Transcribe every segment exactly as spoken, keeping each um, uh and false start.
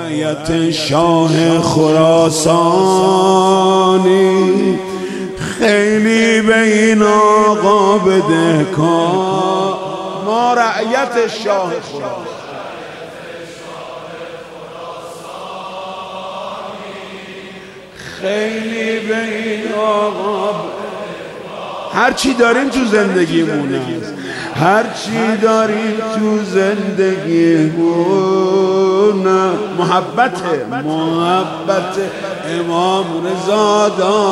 رعیت شاه خراسانی خیلی به این آقا بده کار. ما رعیت شاه خراسانی خیلی به این آقا هرچی داریم تو زندگیمون است، هرچی داریم تو زندگیمون محبت محبت امام رضا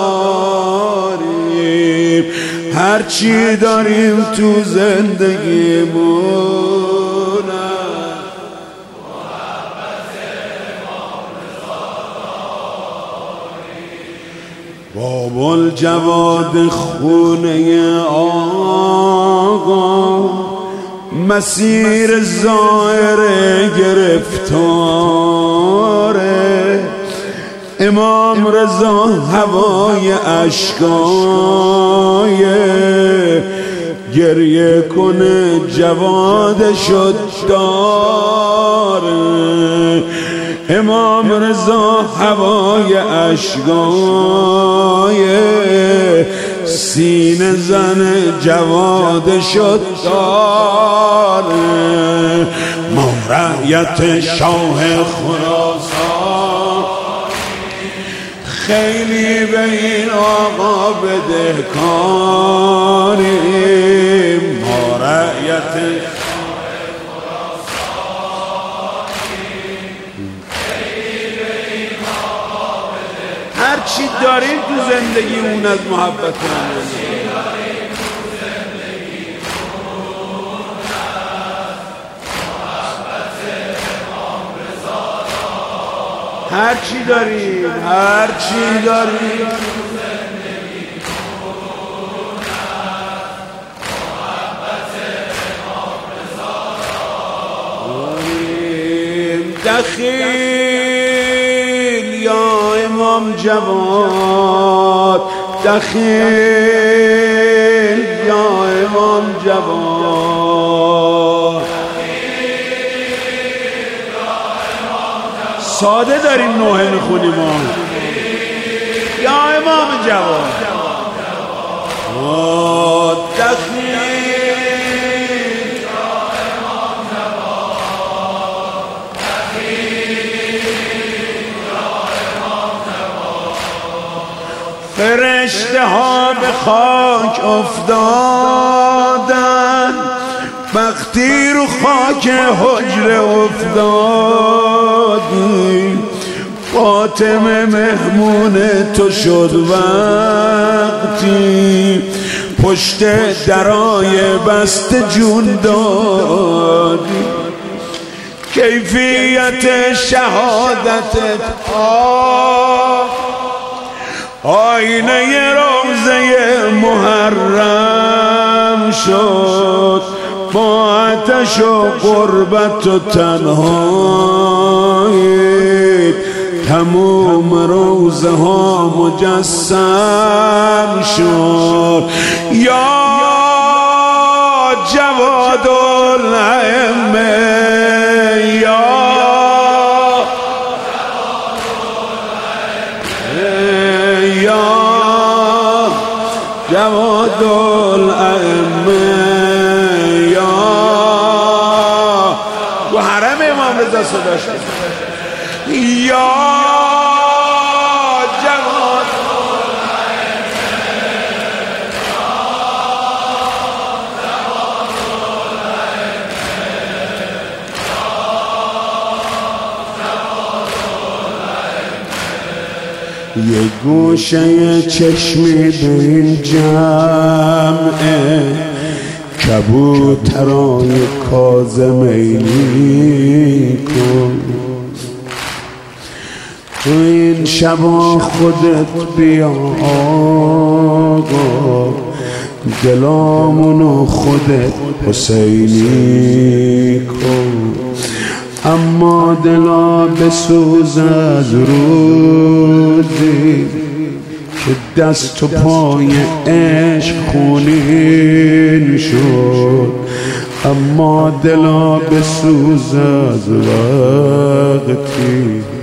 داریم، هرچی داریم تو زندگیمون باب الجواد خونه آقا مسیر ظاهر گرفتاره، امام رضا هوای اشکای گریه کنه جواد شد داره، امام رضا هوای اشکای سینه زن جواد شد داره. ما رعیت شاه خراسان خیلی به این آقا بدهکاریم، ما رعیت هرچی داریم تو زندگی اون از محبت هرچی داریم هرچی داریم دخیل یا امام جواد، دخیل یا امام جواد، ساده داریم نوحه میخونیم یا امام جواد دخیل فرشته ها به خاک افتادن، وقتی رو خاک حجره افتادی فاطمه مهمون تو شد، وقتی پشت درای بسته جون دادی کیفیت شهادتت آه آینه روزه محرم شد، با آتش و قربت و تنهایی تموم روزه ها مجسم شد. یا جواد الائمه یا جواد الائمه یا و حرم امام رضا صداش یا جواد یه گوشه چشمی به این جمعه کبوتران کاظمی کن، تو این شبا خودت بیا آقا، دلامونو خودت حسینی کن، اما دلا بسوز از روزی که دست و پای عشق خونین شد، اما دلا بسوز از وقتی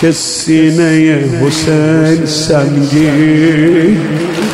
که سینه حسین سنگین